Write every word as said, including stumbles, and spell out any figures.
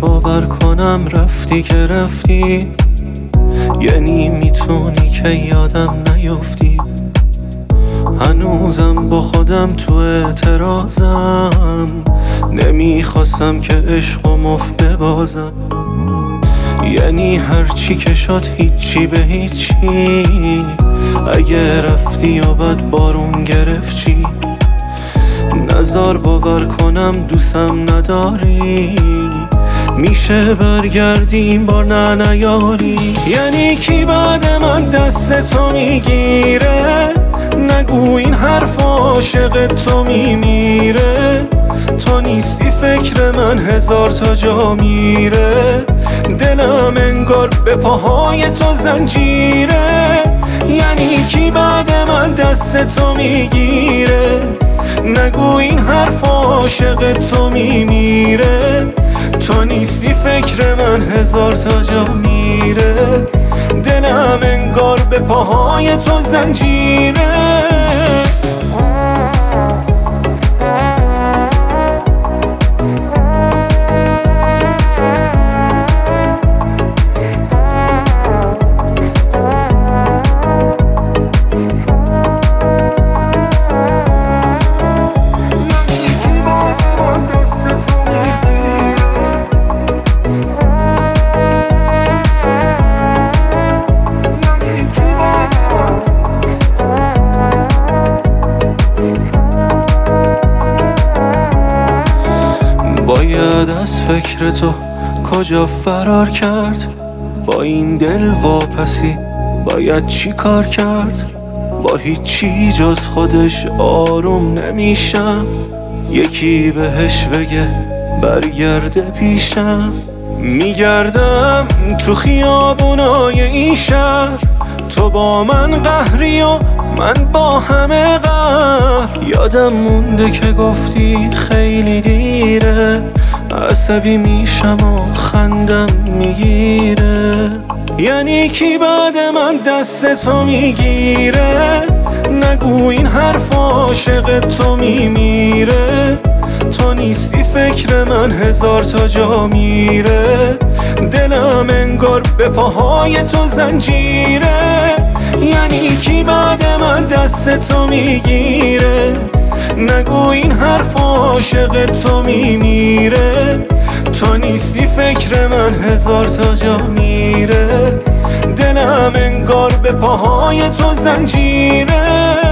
باور کنم رفتی که رفتی، یعنی میتونی که یادم نیفتی. هنوزم با خودم تو اعتراضم، نمیخواستم که عشق و مفت ببازم. یعنی هرچی که شد هیچی به هیچی، اگه رفتی و بعد بارون گرفت چی؟ نزار باور کنم دوستم نداری، میشه برگردی این بار نه نیاری. یعنی کی بعد من دست تو میگیره؟ نگو این حرف عاشق تو میمیره. تو نیستی فکر من هزار تا جا میره، دلم انگار به پاهای تو زنجیره. یعنی کی بعد من دست تو میگیره؟ نگو این حرف عاشق تو میمیره. تو نیستی فکر من هزار تا جا میره، دلم انگار به پاهای تو زنجیره. باید از فکر تو کجا فرار کرد؟ با این دل واپسی باید چی کار کرد؟ با هیچی جز خودش آروم نمیشم، یکی بهش بگه برگرده پیشم. میگردم تو خیابونای این شهر، تو با من قهری و من با همه قهر. یادم مونده که گفتی خیلی دیره، عصبی میشم و خندم میگیره. یعنی کی بعد من دست تو میگیره؟ نگو این حرف عاشق تو میمیره. تو نیستی فکر من هزار تا جا میره، دلم انگار به پاهای تو زنجیره. یعنی کی بعد من دست تو میگیره؟ نگو این حرف عاشق تو میمیره. تو نیستی فکر من هزار تا جا میره، دلم انگار به پاهای تو زنجیره.